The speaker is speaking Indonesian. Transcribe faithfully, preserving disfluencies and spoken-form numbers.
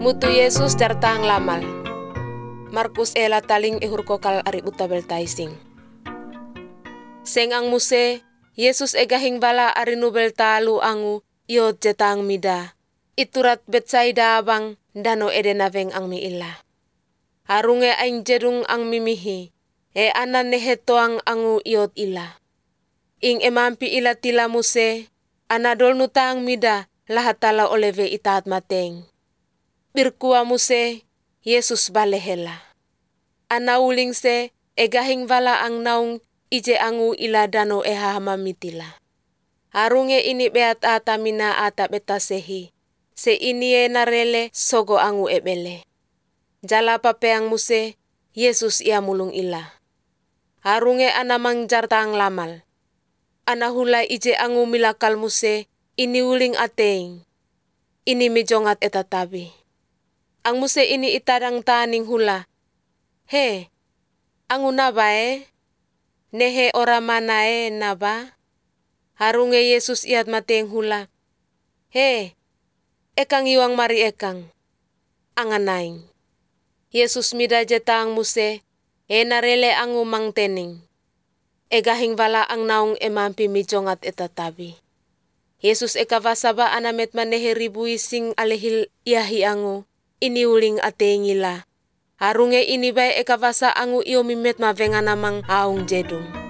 Mutu Yesus dartang lamal. Markus ela taling ihur kokal ari utabel taising. Seng ang muse, Yesus egahing bala ari nubel talu angu iot jetang mida. Iturat Betsaida abang dano edenaveng ang miila. Harunge aing jedung ang mimihi, e anan nehetoang angu iot ila. Ing emampi ila tila muse, anadol nutang mida lahatala oleve itaat mateng. Birkua muse, Yesus balehela. Anauling se, egahing bala ang naung ije angu ila dano eha hamamitila. Harunge ini beat ata mina ata betasehi, se ini e narele sogo angu ebele. Jala papeang muse, Yesus ia mulung ila. Harunge anamang jartang lamal. Anahula ije angu milakal muse, ini uling ateing. Ini mijongat etatabi. Ang muse ini itadang taning hula. He, angu nabae, nehe ora manae naba. Harunge Yesus iat mateng hula. He, ekang iwang mari ekang. Anganaing. Yesus mida jetang muse, e narele angu mang tening. Egahing bala ang naung emampi mijongat etatabi. Yesus ekavasaba anamet manehe ribui sing alehil iahi angu. Ini uling atengila. Harunge ini bae ekavasa angu iyo mimet mavenga namang aung jedung.